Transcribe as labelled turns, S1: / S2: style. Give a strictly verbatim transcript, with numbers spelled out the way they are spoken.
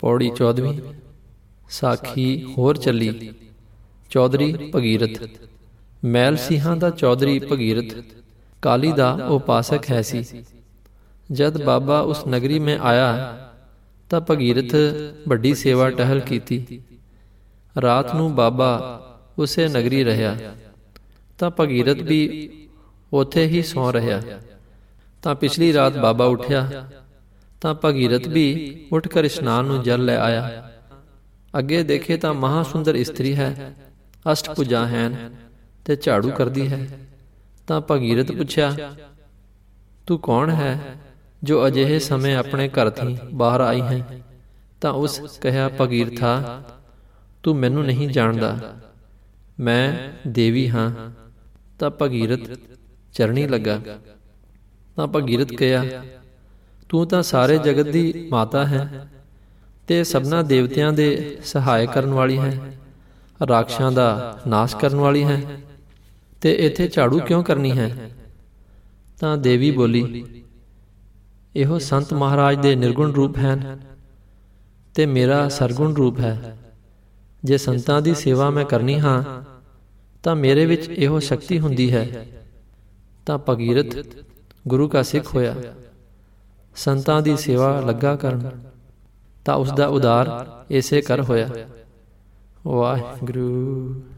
S1: पौड़ी चौदहवीं। साखी होर चली। चौधरी भगीरथ। मैल सिंहां दा चौधरी भगीरथ काली दा उपासक है सी। जद बाबा उस नगरी में आया तां भगीरथ बड़ी सेवा टहल कीती। रात नूं बाबा उसे नगरी रहा तां भगीरथ भी उथे ही सौ रहा। तां पिछली रात बाबा उठ्या तां भगीरथ भी उठकर इशनान नूं जल लै आया। अगे देखे तां महासुंदर इस्त्री है, अष्टभुजा हैन ते झाड़ू करदी है। तां भगीरथ पुछया, तू कौन है जो अजिहे समय अपने घर थी बाहर आई है? तां उस कहा, भगीरथा, तू मैनू नहीं जानदा, मैं देवी हाँ। तां भगीरथ चरणी लगा। तां भगीरथ कहा, तू तां सारे जगत दी माता है ते सबना देवतियां दे सहाय करन वाली है, राक्षसां दा नाश करन वाली है, ते इत्थे झाड़ू क्यों करनी है? तां देवी बोली, इहो संत महाराज दे निर्गुण रूप हैं ते मेरा सरगुण रूप है। जे संतां दी सेवा मैं करनी हाँ तां मेरे विच इहो शक्ति हुंदी है। तां भगीरथ गुरु का सिख होया, संतां दी सेवा लगा करन, तां उसदा उदार इसे कर होया। वाहिगुरू।